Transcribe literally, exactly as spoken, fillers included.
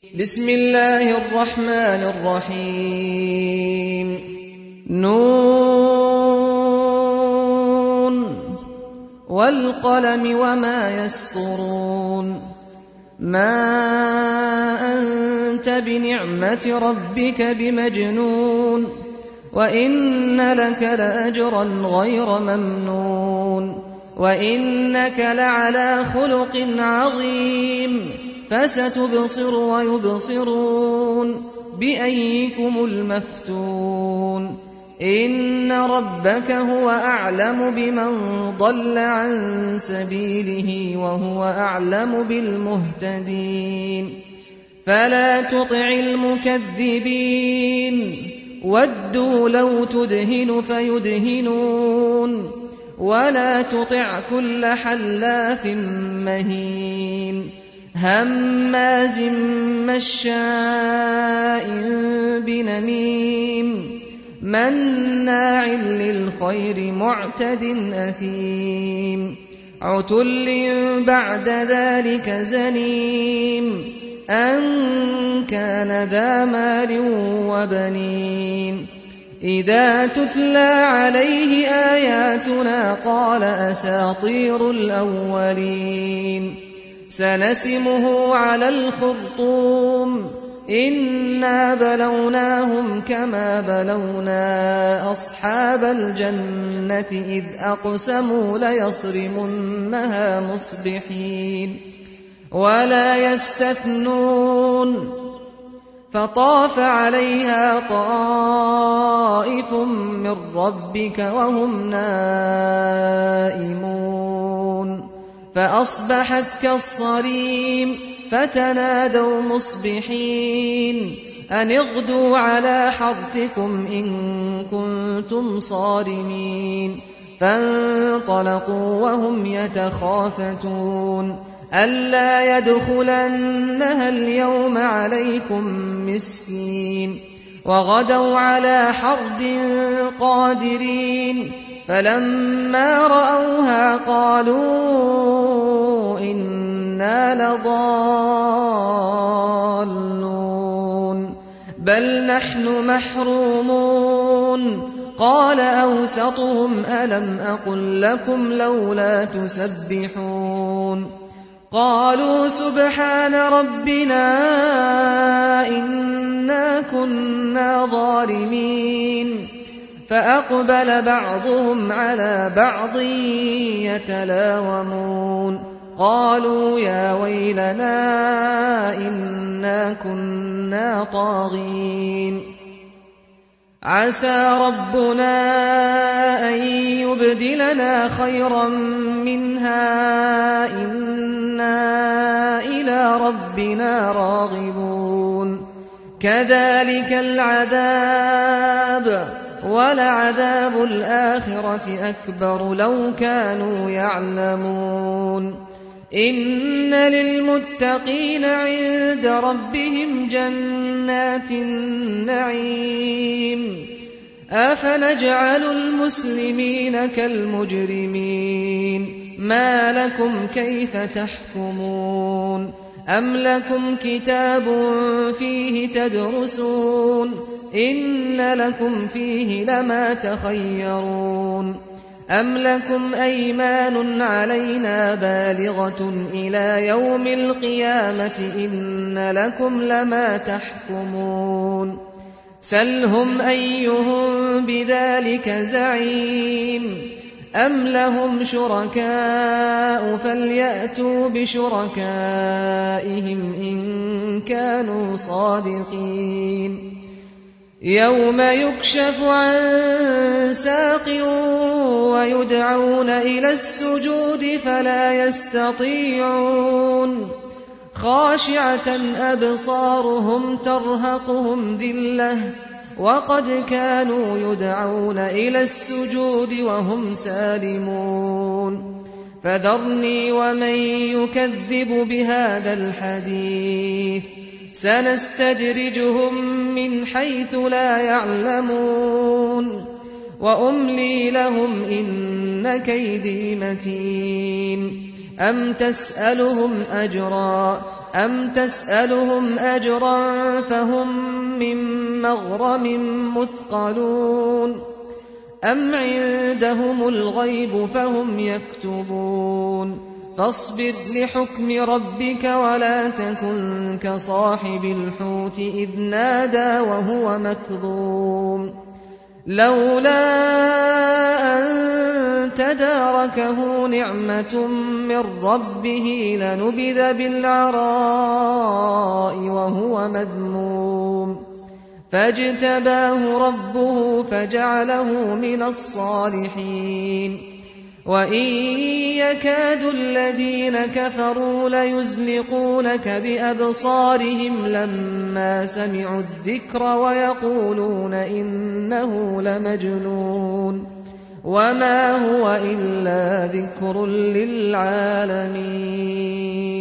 بسم الله الرحمن الرحيم نون والقلم وما يسطرون ما أنت بنعمة ربك بمجنون وإن لك لأجرا غير ممنون وإنك لعلى خلق عظيم فستبصر ويبصرون بأيكم المفتون إن ربك هو أعلم بمن ضل عن سبيله وهو أعلم بالمهتدين فلا تطع المكذبين ودوا لو تدهن فيدهنون ولا تطع كل حلاف مهين هماز مشاء بنميم مناع للخير معتد أثيم عتل بعد ذلك زنيم أن كان ذا مال وبنين إذا تتلى عليه آياتنا قال أساطير الأولين سنسمه على الخرطوم إنا بلوناهم كما بلونا أصحاب الجنة إذ أقسموا ليصرمنها مصبحين ولا يستثنون فطاف عليها طائف من ربك وهم نائمون فأصبحت كالصريم فتنادوا مصبحين أن اغدوا على حرثكم إن كنتم صارمين فانطلقوا وهم يتخافتون ألا يدخلنها اليوم عليكم مسكين وغدوا على حرد قادرين فلما رأوها قالوا إنا لضالون بل نحن محرومون قال أوسطهم ألم أقل لكم لولا تسبحون قالوا سبحان ربنا إنا كنا ظالمين فأقبل بعضهم على بعض يتلاومون قالوا يا ويلنا إنا كنا طاغين عسى ربنا أن يبدلنا خيرا منها إنا إلى ربنا راغبون كذلك العذاب ولعذاب الآخرة أكبر لو كانوا يعلمون إن للمتقين عند ربهم جنات النعيم أفنجعل المسلمين كالمجرمين ما لكم كيف تحكمون أم لكم كتاب فيه تدرسون إن لكم فيه لما تخيرون أم لكم أيمان علينا بالغة إلى يوم القيامة إن لكم لما تحكمون سلهم أيهم بذلك زعيم أم لهم شركاء فليأتوا بشركائهم إن كانوا صادقين يوم يكشف عن ساق ويدعون إلى السجود فلا يستطيعون خاشعة أبصارهم ترهقهم ذلة وقد كانوا يدعون إلى السجود وهم سالمون فذرني ومن يكذب بهذا الحديث سنستدرجهم من حيث لا يعلمون وأملي لهم إن كيدي متين أم تسألهم أجرا أَمْ تَسْأَلُهُمْ أَجْرًا فَهُم مِّن مَّغْرَمٍ مُّثْقَلُونَ أَمْ عِندَهُمُ الْغَيْبُ فَهُمْ يَكْتُبُونَ فاصبر لحكم ربك ولا تكن كصاحب الحوت إذ نادى وهو مكظوم لولا أن تداركه نعمة من ربه لنبذ بالعراء وهو مذموم فاجتباه ربه فجعله من الصالحين وإن يكاد الذين كفروا ليزلقونك بأبصارهم لما سمعوا الذكر ويقولون إنه لمجنون وما هو إلا ذكر للعالمين